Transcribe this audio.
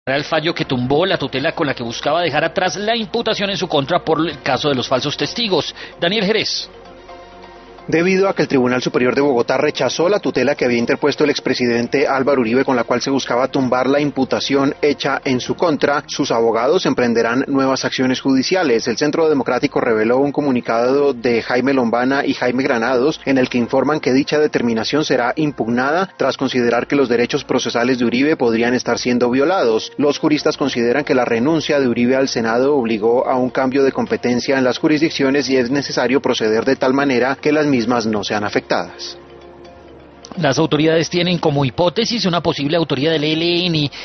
el fallo que tumbó la tutela con la que buscaba dejar atrás la imputación en su contra por el caso de los falsos testigos. Daniel Jerez. Debido a que el Tribunal Superior de Bogotá rechazó la tutela que había interpuesto el expresidente Álvaro Uribe, con la cual se buscaba tumbar la imputación hecha en su contra, sus abogados emprenderán nuevas acciones judiciales. El Centro Democrático reveló un comunicado de Jaime Lombana y Jaime Granados en el que informan que dicha determinación será impugnada tras considerar que los derechos procesales de Uribe podrían estar siendo violados. Los juristas consideran que la renuncia de Uribe al Senado obligó a un cambio de competencia en las jurisdicciones y es necesario proceder de tal manera que las mismas no sean afectadas. Las autoridades tienen como hipótesis una posible autoría del ELN